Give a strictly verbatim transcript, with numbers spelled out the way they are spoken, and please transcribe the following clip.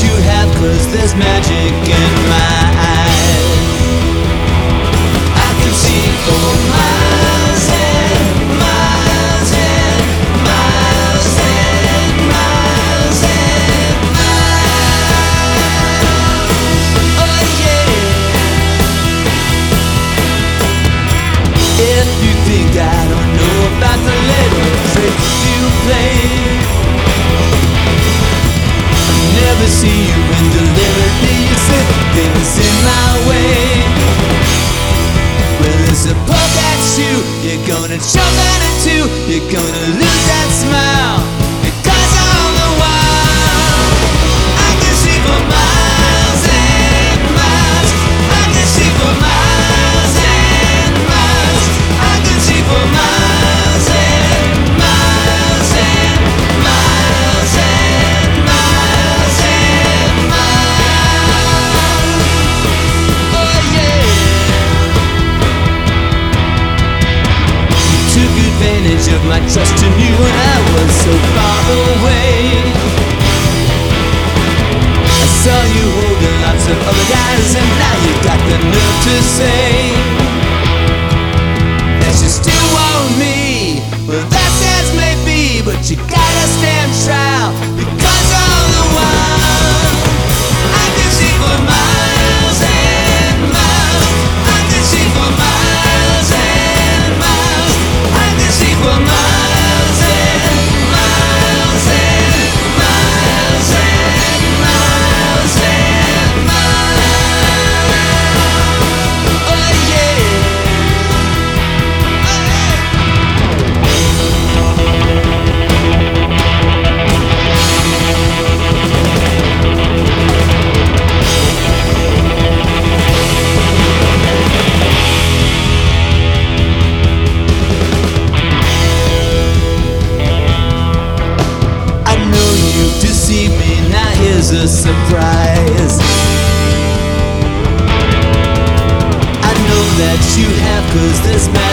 you have, 'cause there's magic in my eyes. I can see for miles and miles and miles and miles and miles. Oh yeah. If you think I don't know about the little tricks you play, never see you when deliberately you slip things in my way. Well, there's a poke at you, you're gonna choke on it too. You're gonna lose that smile, because all the while I can see for miles and miles. I can see for miles and miles. I can see for miles and miles and miles and miles and miles. Oh yeah. You took advantage of my trust in you when I was so far away. I saw you holding lots of other guys, and now you got the nerve to say that you still want me. Well, that's as may be, but you gotta stand trial, because all the while I can see for miles and miles. I can see for miles and miles. I can see for miles and miles and miles and miles and miles. Oh yeah. I know you deceive me, now here's a surprise. I know that you have, 'cause there's